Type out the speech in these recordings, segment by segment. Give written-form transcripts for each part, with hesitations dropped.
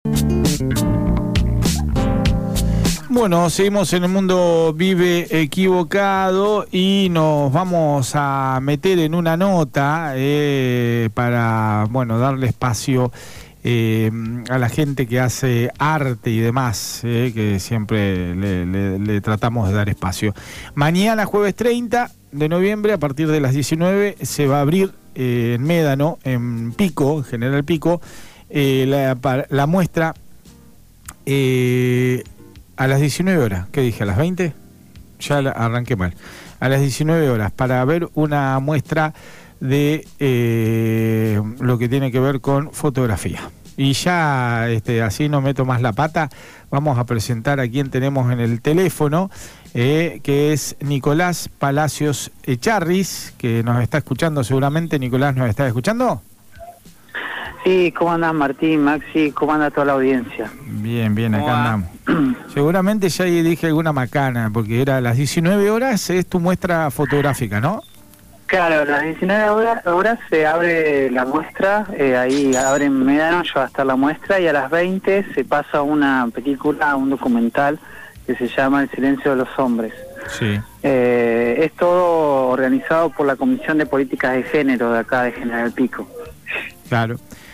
Bueno, seguimos en El Mundo Vive Equivocado y nos vamos a meter en una nota para, bueno, darle espacio a la gente que hace arte y demás, que siempre le tratamos de dar espacio. Mañana, jueves 30 de noviembre, a partir de las 19, se va a abrir en Médano, en Pico, en General Pico, la muestra a las 19 horas. ¿Qué dije? ¿A las 20? Ya arranqué mal. A las 19 horas, para ver una muestra de lo que tiene que ver con fotografía. Y ya, así no meto más la pata, vamos a presentar a quien tenemos en el teléfono, que es Nicolás Palacios Echarris, que nos está escuchando seguramente. Nicolás, ¿nos está escuchando? Sí, ¿cómo andás, Martín, Maxi? ¿Cómo anda toda la audiencia? Bien, bien, acá andamos. Seguramente ya dije alguna macana, porque era a las 19 horas, es tu muestra fotográfica, ¿no? Claro, a las 19 horas se abre la muestra, ahí abre en Médano, ya va a estar la muestra, y a las 20 se pasa una película, un documental, que se llama El silencio de los hombres. Sí. Es todo organizado por la Comisión de Políticas de Género de acá de General Pico. Claro.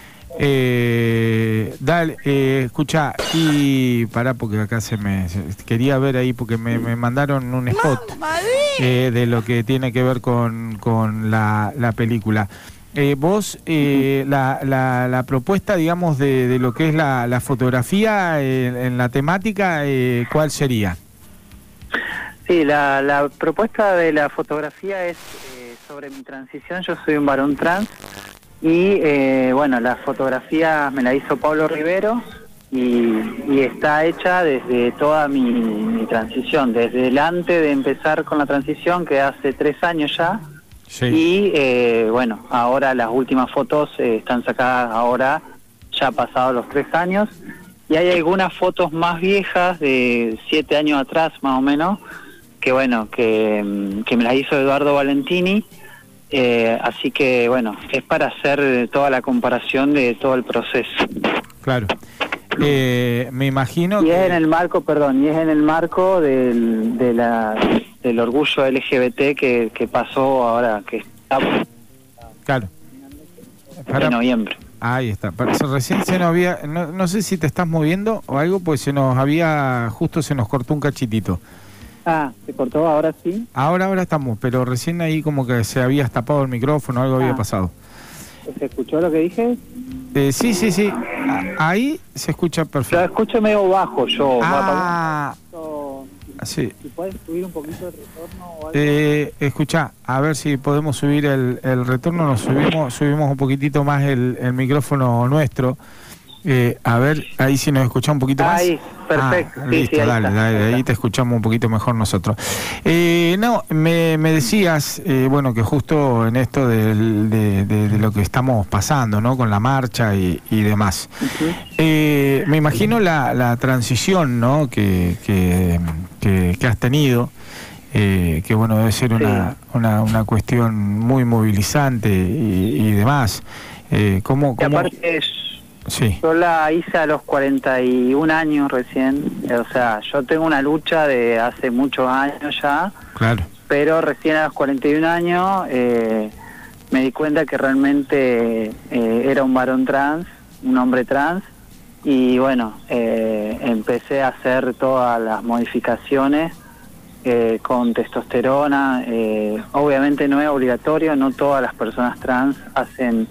Dale, escucha, y pará porque acá quería ver ahí porque me mandaron un spot de lo que tiene que ver con la película. Vos, la propuesta, digamos, de lo que es la fotografía en la temática, ¿cuál sería? Sí, la propuesta de la fotografía es sobre mi transición. Yo soy un varón trans. Y bueno, la fotografía me la hizo Pablo Rivero y está hecha desde toda mi transición, desde el antes de empezar con la transición, que hace 3 años ya. Sí. Y bueno, ahora las últimas fotos están sacadas ahora, ya pasados los 3 años. Y hay algunas fotos más viejas, de 7 años atrás más o menos, que bueno, que me las hizo Eduardo Valentini. Así que bueno, es para hacer toda la comparación de todo el proceso. Claro. Me imagino y que... es en el marco, y es en el marco del orgullo LGBT que pasó ahora, que está... Claro. En noviembre. Ahí está. Recién se nos había... No sé si te estás moviendo o algo, pues se nos cortó un cachitito. Ah, ¿se cortó? ¿Ahora sí? Ahora estamos, pero recién ahí como que se había tapado el micrófono, algo había pasado. ¿Se escuchó lo que dije? Sí. Ahí se escucha perfecto. Lo escucho medio bajo yo. Sí. Si puedes subir un poquito el retorno o algo. Escuchá, a ver si podemos subir el retorno, subimos un poquitito más el micrófono nuestro. A ver, ahí sí nos escucha un poquito más. Ahí, perfecto. Listo, sí, dale, ahí te escuchamos un poquito mejor nosotros. Me decías, bueno, que justo en esto de lo que estamos pasando, ¿no? Con la marcha y demás. Me imagino la transición, ¿no? Que has tenido. Que bueno, debe ser una cuestión muy movilizante y demás. ¿Cómo? Aparte sí. Yo la hice a los 41 años recién, o sea, yo tengo una lucha de hace muchos años ya, claro, pero recién a los 41 años me di cuenta que realmente era un varón trans, un hombre trans, y bueno, empecé a hacer todas las modificaciones con testosterona. Obviamente no es obligatorio, no todas las personas trans hacen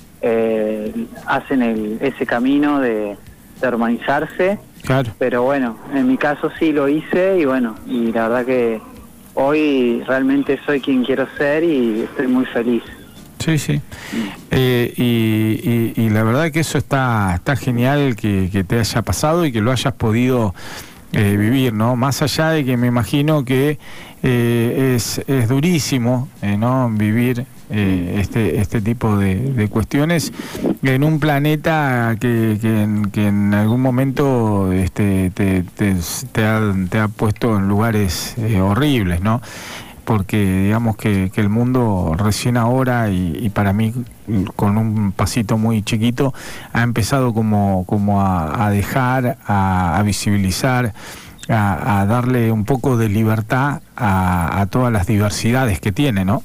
ese camino de hormonizarse, claro. Pero bueno, en mi caso sí lo hice y bueno, y la verdad que hoy realmente soy quien quiero ser y estoy muy feliz. Sí. Y la verdad que eso está genial que te haya pasado y que lo hayas podido vivir, ¿no? Más allá de que me imagino que es durísimo, ¿no? Vivir este tipo de cuestiones en un planeta que en algún momento te ha puesto en lugares horribles, ¿no? porque digamos que el mundo recién ahora y para mí con un pasito muy chiquito ha empezado como a dejar, a visibilizar, a darle un poco de libertad a todas las diversidades que tiene, ¿no?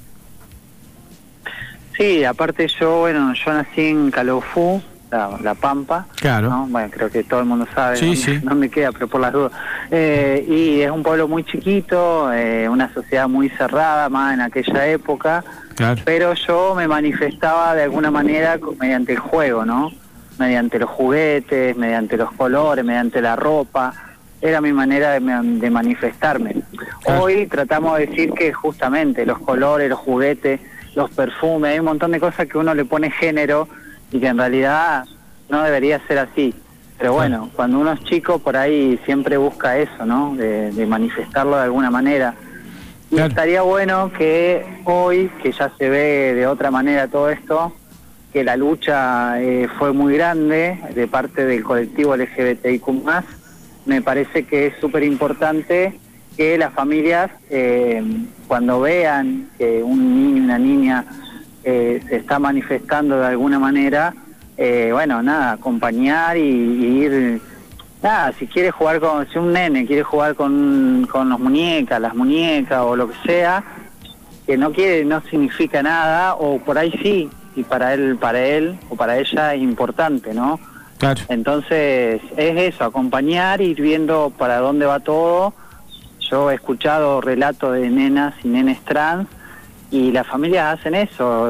Sí, aparte yo nací en Calofú, la Pampa, claro, ¿no? Bueno, creo que todo el mundo sabe sí, dónde queda, pero por las dudas. Y es un pueblo muy chiquito, una sociedad muy cerrada, más en aquella época, claro. Pero yo me manifestaba de alguna manera mediante el juego, ¿no? Mediante los juguetes, mediante los colores, mediante la ropa. Era mi manera de manifestarme. Claro. Hoy tratamos de decir que justamente los colores, los juguetes, los perfumes, hay un montón de cosas que uno le pone género y que en realidad no debería ser así. Pero bueno, cuando uno es chico por ahí siempre busca eso, ¿no? De manifestarlo de alguna manera. Y claro, estaría bueno que hoy, que ya se ve de otra manera todo esto, que la lucha fue muy grande de parte del colectivo LGBTIQ+, me parece que es súper importante que las familias, cuando vean que un niño y una niña se está manifestando de alguna manera, acompañar y ir, si quiere jugar si un nene quiere jugar con las muñecas o lo que sea, que no significa nada, o por ahí sí, y para él o para ella es importante, ¿no? claro. Entonces es eso, acompañar, ir viendo para dónde va todo. Yo he escuchado relatos de nenas y nenes trans y las familias hacen eso,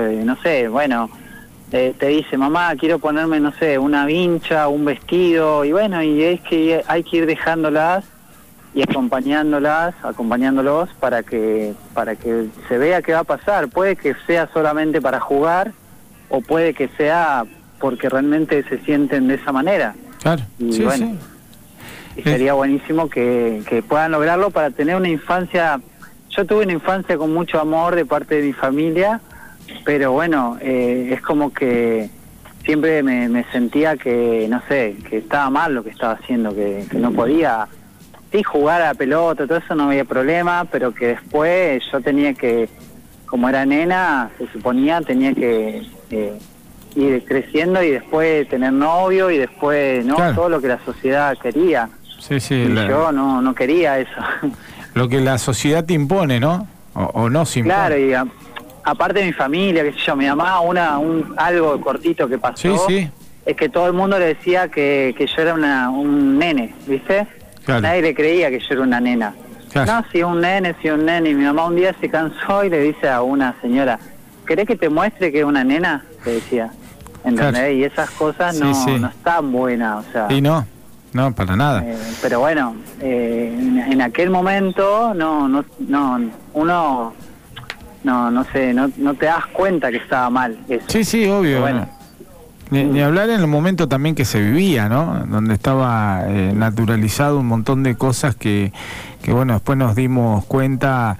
te dice, mamá, quiero ponerme, una vincha, un vestido, y es que hay que ir dejándolas y acompañándolos para que se vea qué va a pasar. Puede que sea solamente para jugar o puede que sea porque realmente se sienten de esa manera. Claro, y sí. Y sería buenísimo que puedan lograrlo para tener una infancia. Yo tuve una infancia con mucho amor de parte de mi familia, pero es como que siempre me sentía que, que estaba mal lo que estaba haciendo, que no podía, sí, jugar a la pelota, todo eso no había problema, pero que después yo tenía que, como era nena, se suponía, tenía que ir creciendo y después tener novio y después, ¿no? Claro. Todo lo que la sociedad quería. Sí, y yo no quería eso. Lo que la sociedad te impone, ¿no? O no se impone. Claro, y aparte de mi familia, qué sé yo, mi mamá, algo cortito que pasó, sí. Es que todo el mundo le decía que yo era un nene, ¿viste? Claro. Nadie le creía que yo era una nena. Claro. No, si un nene. Y mi mamá un día se cansó y le dice a una señora, ¿querés que te muestre que es una nena? Le decía. ¿Entendés? Claro. Y esas cosas no están buenas, o sea. Y no, para nada. Pero bueno, en aquel momento uno no te das cuenta que estaba mal eso. Sí, obvio. Bueno. Ni hablar en el momento también que se vivía, ¿no? Donde estaba naturalizado un montón de cosas que después nos dimos cuenta,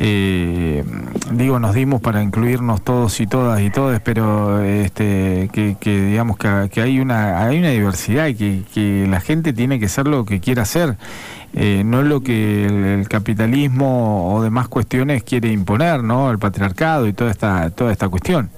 nos dimos para incluirnos todos y todas y todes, pero que digamos que hay una diversidad y que la gente tiene que ser lo que quiera ser, no lo que el capitalismo o demás cuestiones quiere imponer, ¿no? El patriarcado y toda esta cuestión.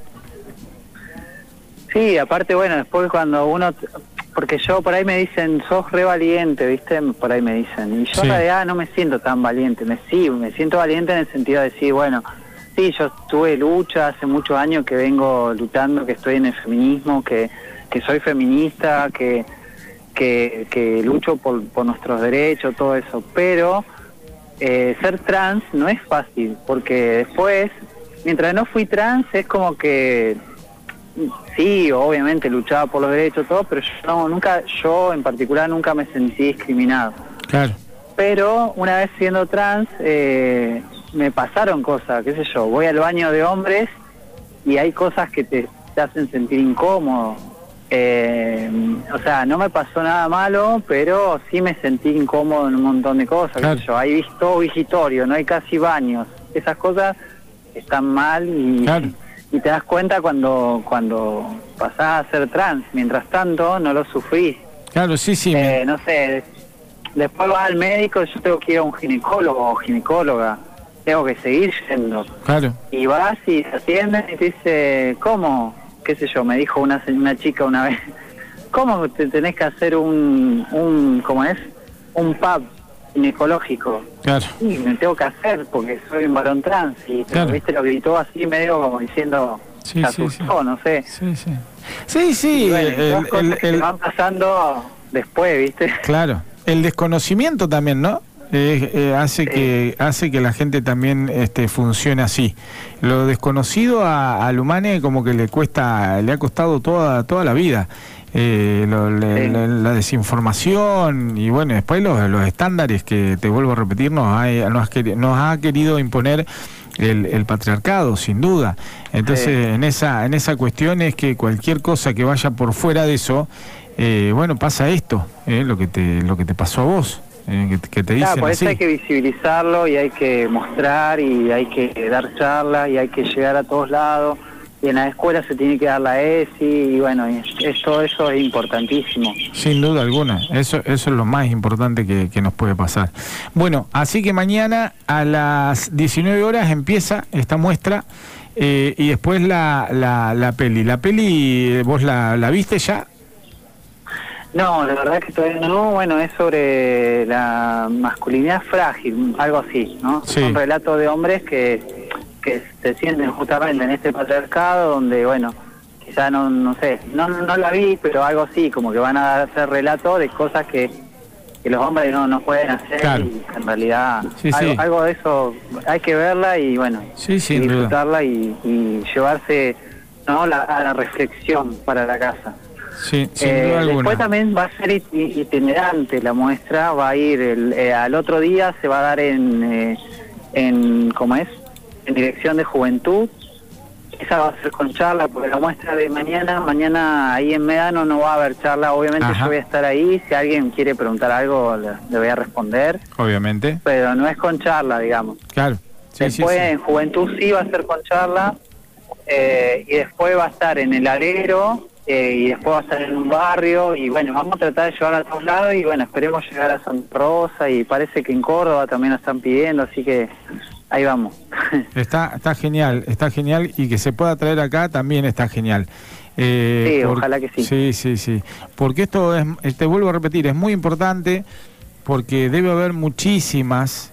Sí, aparte, después cuando uno, porque yo por ahí me dicen, sos re valiente, ¿viste? Por ahí me dicen, y yo en realidad no me siento tan valiente, me siento valiente en el sentido de decir, sí, yo tuve lucha hace muchos años que vengo luchando, que estoy en el feminismo, que soy feminista, que lucho por nuestros derechos, todo eso, pero ser trans no es fácil, porque después, mientras no fui trans, es como que sí, obviamente luchaba por los derechos, todo, pero yo en particular nunca me sentí discriminado. Claro. Pero una vez siendo trans, me pasaron cosas, qué sé yo, voy al baño de hombres y hay cosas que te hacen sentir incómodo. No me pasó nada malo, pero sí me sentí incómodo en un montón de cosas. Claro. Qué sé yo, hay todo vigitorio, no hay casi baños. Esas cosas están mal y... Claro. Y te das cuenta cuando pasás a ser trans. Mientras tanto, no lo sufrís. Claro, sí. Después vas al médico, yo tengo que ir a un ginecólogo o ginecóloga. tengo que seguir yendo. Claro. Y vas y te atienden y te dice, ¿cómo? Qué sé yo, me dijo una chica una vez, ¿cómo te tenés que hacer ¿cómo es? Un PAP ginecológico? Claro. Sí, me tengo que hacer porque soy un varón trans. Y Claro. viste, lo gritó así medio como diciendo, Sí, se sí, asustó, sí. no sé. Sí, sí. Sí, sí. Y bueno, todas cosas que van pasando después, viste. Claro. El desconocimiento también, ¿no? Hace que la gente también funcione así. Lo desconocido al humano como que le ha costado toda la vida. La desinformación y bueno, después los estándares que, te vuelvo a repetir, nos ha querido imponer el patriarcado, sin duda. Entonces, en esa cuestión es que cualquier cosa que vaya por fuera de eso, bueno, pasa esto, lo que te pasó a vos. Que te dicen por eso así. hay que visibilizarlo y hay que mostrar y hay que dar charlas y hay que llegar a todos lados, y en la escuela se tiene que dar la ESI y bueno, eso es importantísimo. Sin duda alguna, eso es lo más importante que nos puede pasar. Bueno, así que mañana a las 19 horas empieza esta muestra y después la peli. ¿La peli vos la viste ya? No, la verdad que todavía no. Bueno, es sobre la masculinidad frágil, algo así, ¿no? Sí. Son relatos de hombres que se sienten justamente en este patriarcado donde, bueno, quizá no sé, no la vi, pero algo así, como que van a hacer relatos de cosas que los hombres no pueden hacer. Claro. Y en realidad Sí, algo de eso hay que verla y bueno, sí, y sin duda. disfrutarla y llevarse, ¿no? a la reflexión para la casa. Sí, sin duda alguna. Después también va a ser itinerante la muestra, va a ir al otro día, se va a dar ¿cómo es? En dirección de juventud. Esa va a ser con charla, porque la muestra de mañana ahí en Medano no va a haber charla, obviamente. Ajá. Yo voy a estar ahí, si alguien quiere preguntar algo le voy a responder, Obviamente. pero no es con charla, digamos. Claro. Sí, Después en juventud sí va a ser con charla, y después va a estar en el alero, y después va a estar en un barrio, y bueno, vamos a tratar de llevarla a todos lados, y bueno, esperemos llegar a Santa Rosa, y parece que en Córdoba también lo están pidiendo, así que ahí vamos. Está genial, y que se pueda traer acá también está genial. Sí, ojalá que sí. Sí, porque esto te vuelvo a repetir, es muy importante, porque debe haber muchísimos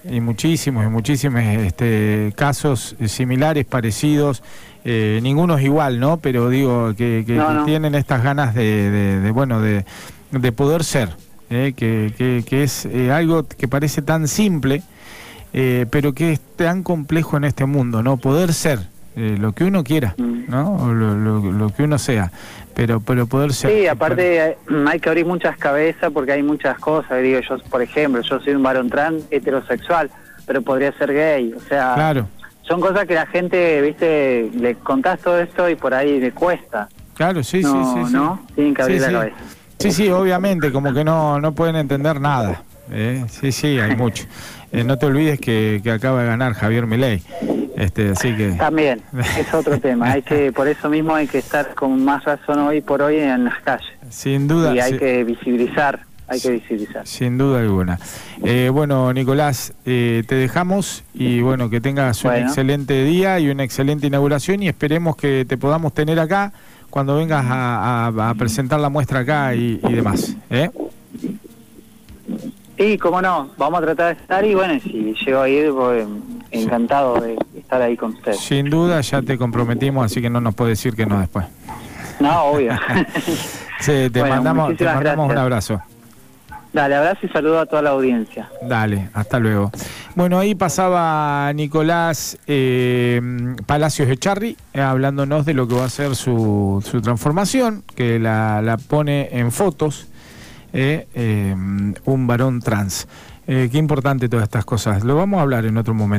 casos similares, parecidos, ninguno es igual, ¿no? Pero digo que tienen estas ganas de poder ser, que es algo que parece tan simple, pero que es tan complejo en este mundo, ¿no? Poder ser lo que uno quiera, ¿no? O lo que uno sea, pero poder ser. Sí, aparte hay que abrir muchas cabezas porque hay muchas cosas. Digo, yo, por ejemplo, yo soy un varón trans heterosexual, pero podría ser gay, o sea, claro. Son cosas que la gente, viste, le contás todo esto y por ahí le cuesta. Claro, sí. ¿No? Tienen que abrir la cabeza. Sí, obviamente, como que no pueden entender nada. Sí, hay mucho. No te olvides que acaba de ganar Javier Milei. Así que también es otro tema. Por eso mismo hay que estar con más razón hoy por hoy en las calles. Sin duda. Y hay que visibilizar. Sin duda alguna. Bueno, Nicolás, te dejamos y bueno, que tengas un excelente día y una excelente inauguración y esperemos que te podamos tener acá cuando vengas a presentar la muestra acá y demás. Sí, cómo no, vamos a tratar de estar y bueno, si llego a ir, pues, encantado de estar ahí con ustedes. Sin duda, ya te comprometimos, así que no nos puedes decir que no después. No, obvio. Sí, te mandamos un abrazo. Dale, abrazo y saludo a toda la audiencia. Dale, hasta luego. Bueno, ahí pasaba Nicolás Palacios Echarri hablándonos de lo que va a ser su transformación, que la pone en fotos, un varón trans. Qué importante todas estas cosas. Lo vamos a hablar en otro momento.